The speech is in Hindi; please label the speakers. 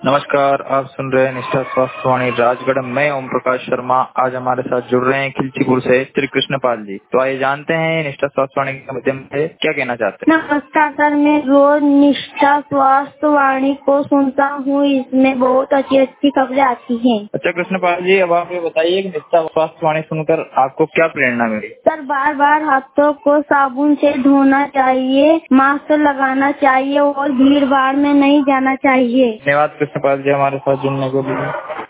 Speaker 1: नमस्कार, आप सुन रहे हैं निष्ठा स्वास्थ्य वाणी राजगढ़। मैं ओम प्रकाश शर्मा। आज हमारे साथ जुड़ रहे हैं खिलचीपुर से श्री कृष्णपाल जी। तो आइए जानते हैं निष्ठा स्वास्थ्य वाणी के माध्यम से क्या कहना चाहते हैं।
Speaker 2: नमस्कार सर, मैं रोज निष्ठा स्वास्थ्य वाणी को सुनता हूँ। इसमें बहुत अच्छी अच्छी खबरें आती हैं।
Speaker 1: अच्छा कृष्णपाल जी, अब आप ये बताइए कि निष्ठा स्वास्थ्य वाणी सुनकर आपको क्या प्रेरणा मिली।
Speaker 2: सर, बार बार हाथों को साबुन से धोना चाहिए, मास्क लगाना चाहिए और भीड़ भाड़ में नहीं जाना चाहिए।
Speaker 1: धन्यवाद कृष्णपाल जी हमारे साथ जुड़ने के लिए।